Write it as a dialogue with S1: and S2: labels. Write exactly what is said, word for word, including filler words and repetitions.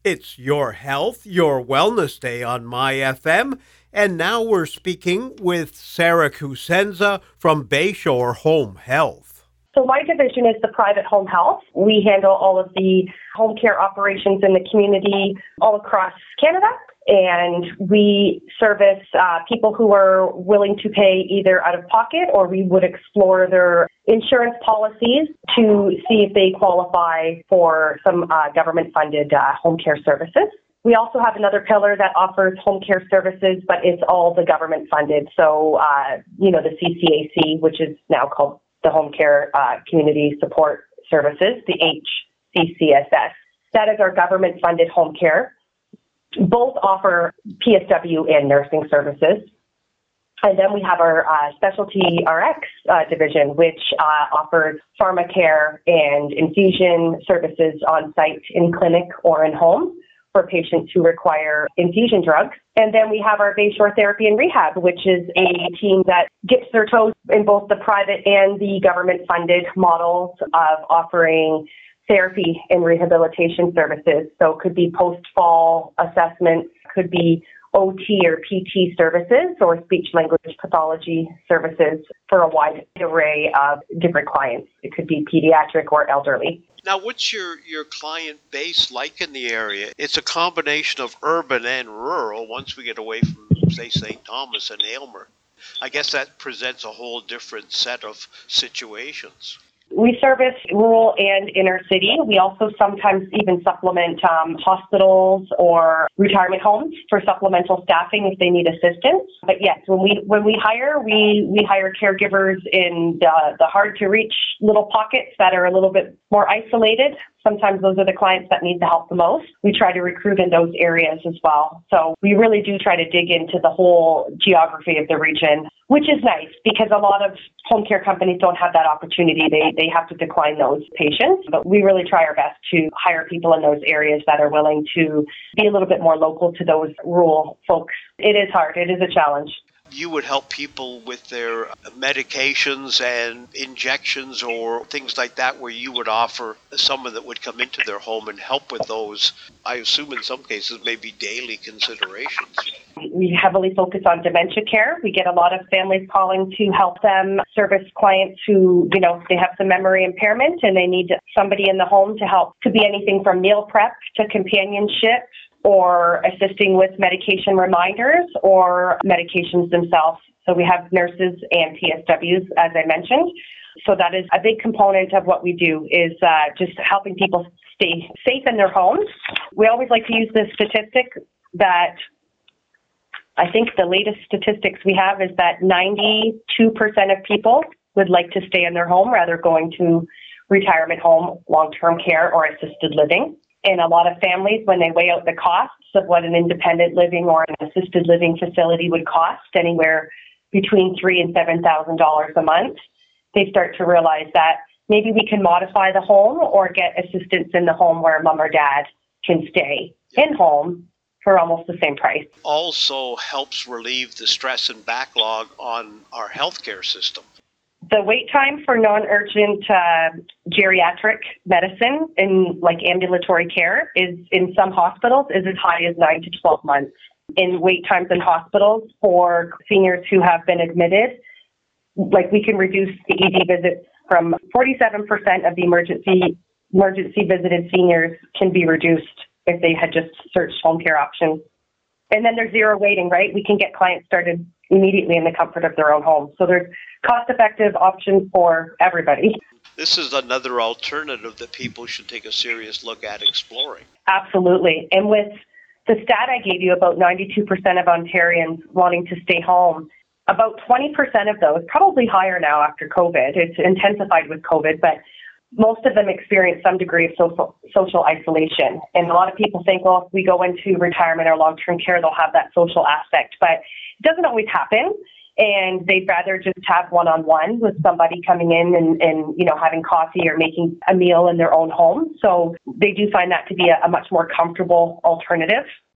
S1: It's Your Health, Your Wellness Day on My F M, and now we're speaking with Sarah Kusenza from Bayshore Home Health.
S2: So my division is the private home health. We handle all of the home care operations in the community all across Canada, and we service uh, people who are willing to pay either out of pocket, or we would explore their insurance policies to see if they qualify for some uh, government-funded uh, home care services. We also have another pillar that offers home care services, but it's all the government funded. So, uh, you know, the C C A C, which is now called the Home Care uh, Community Support Services, the H C C S S. That is our government funded home care. Both offer P S W and nursing services. And then we have our uh, specialty R X uh, division, which uh, offers pharmacare and infusion services on site in clinic or in home for patients who require infusion drugs. And then we have our Bayshore Therapy and Rehab, which is a team that dips their toes in both the private and the government-funded models of offering therapy and rehabilitation services. So it could be post-fall assessments, could be O T or P T services, or speech-language pathology services for a wide array of different clients. It could be pediatric or elderly.
S3: Now, what's your, your client base like in the area? It's a combination of urban and rural once we get away from, say, Saint Thomas and Aylmer. I guess that presents a whole different set of situations.
S2: We service rural and inner city. We also sometimes even supplement um, hospitals or retirement homes for supplemental staffing if they need assistance. But yes, when we when we hire, we, we hire caregivers in the, the hard to reach little pockets that are a little bit more isolated. Sometimes those are the clients that need the help the most. We try to recruit in those areas as well. So we really do try to dig into the whole geography of the region, which is nice because a lot of home care companies don't have that opportunity. They they have to decline those patients. But we really try our best to hire people in those areas that are willing to be a little bit more local to those rural folks. It is hard. It is a challenge.
S3: You would help people with their medications and injections or things like that, where you would offer someone that would come into their home and help with those, I assume in some cases, maybe daily considerations.
S2: We heavily focus on dementia care. We get a lot of families calling to help them service clients who, you know, they have some memory impairment and they need somebody in the home to help. Could be anything from meal prep to companionship, or assisting with medication reminders or medications themselves. So we have nurses and P S Ws, as I mentioned. So that is a big component of what we do, is uh, just helping people stay safe in their homes. We always like to use this statistic that I think the latest statistics we have is that ninety-two percent of people would like to stay in their home rather going to retirement home, long-term care, or assisted living. And a lot of families, when they weigh out the costs of what an independent living or an assisted living facility would cost, anywhere between three thousand dollars and seven thousand dollars a month, they start to realize that maybe we can modify the home or get assistance in the home where mom or dad can stay in home for almost the same price.
S3: Also helps relieve the stress and backlog on our healthcare system.
S2: The wait time for non-urgent uh, geriatric medicine in like ambulatory care is in some hospitals is as high as nine to twelve months. In wait times in hospitals for seniors who have been admitted, like we can reduce the E D visits from forty-seven percent of the emergency emergency visited seniors can be reduced if they had just searched home care options. And then there's zero waiting, right? We can get clients started immediately in the comfort of their own home. So there's cost-effective options for everybody.
S3: This is another alternative that people should take a serious look at exploring.
S2: Absolutely. And with the stat I gave you about ninety-two percent of Ontarians wanting to stay home, about twenty percent of those, probably higher now after COVID, it's intensified with COVID, but most of them experience some degree of social, social isolation. And a lot of people think, well, if we go into retirement or long-term care, they'll have that social aspect. But it doesn't always happen. And they'd rather just have one-on-one with somebody coming in and, and, you know, having coffee or making a meal in their own home. So they do find that to be a, a much more comfortable alternative.